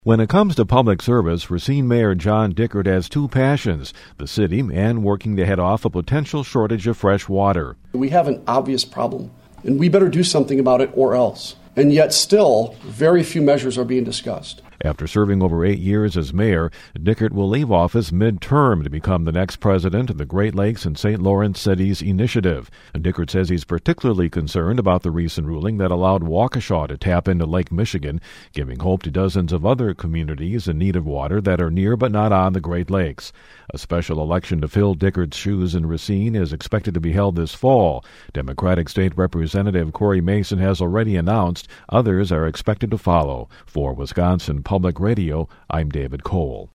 When it comes to public service, Racine Mayor John Dickert has two passions, the city and working to head off a potential shortage of fresh water. We have an obvious problem, and we better do something about it or else. And yet still, very few measures are being discussed. After serving over 8 years as mayor, Dickert will leave office mid-term to become the next president of the Great Lakes and St. Lawrence Cities Initiative. And Dickert says he's particularly concerned about the recent ruling that allowed Waukesha to tap into Lake Michigan, giving hope to dozens of other communities in need of water that are near but not on the Great Lakes. A special election to fill Dickert's shoes in Racine is expected to be held this fall. Democratic State Representative Corey Mason has already announced others are expected to follow. For Wisconsin Public Radio, I'm David Cole.